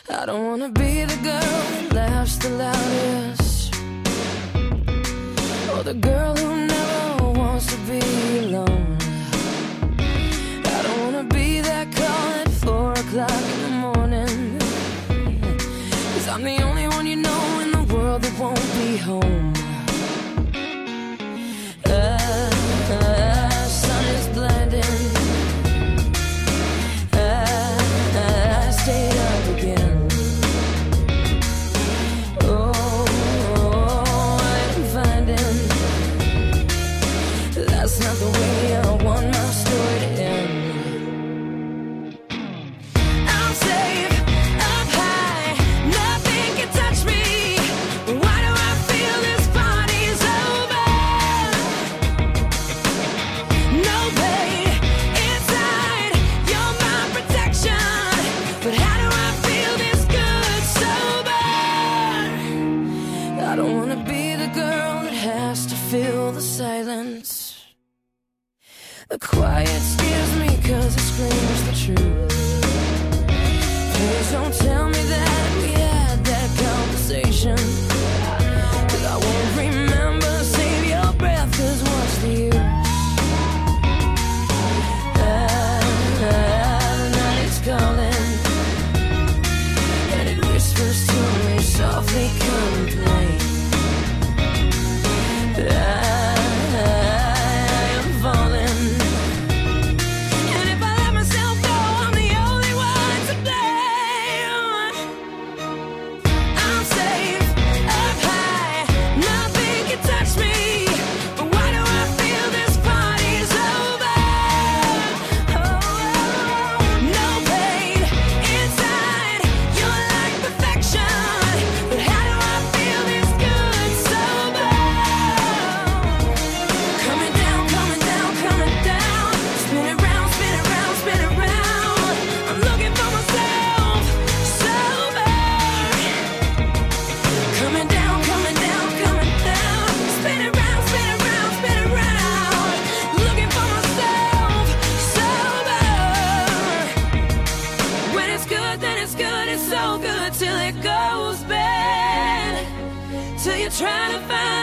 I don't wanna be the girl that laughs the loudest, or the girl who never wants to be alone. I don't wanna be that call at 4 o'clock in the morning, 'cause I'm the only one you know in the world that won't be home. Sun is blinding, I stayed up again. That's not the way I want my story to end. I'm safe up high, nothing can touch me. Why do I feel this party's over? No pain inside, you're my protection. But how do I feel this good sober? I don't wanna be the girl that has to fill the silence. The quiet scares me 'cause it screams the truth. Please don't tell me that we had that conversation, 'cause I won't remember. Save your breath, 'cause what's the use? The night is calling, and it whispers to me softly, come and play. Trying to find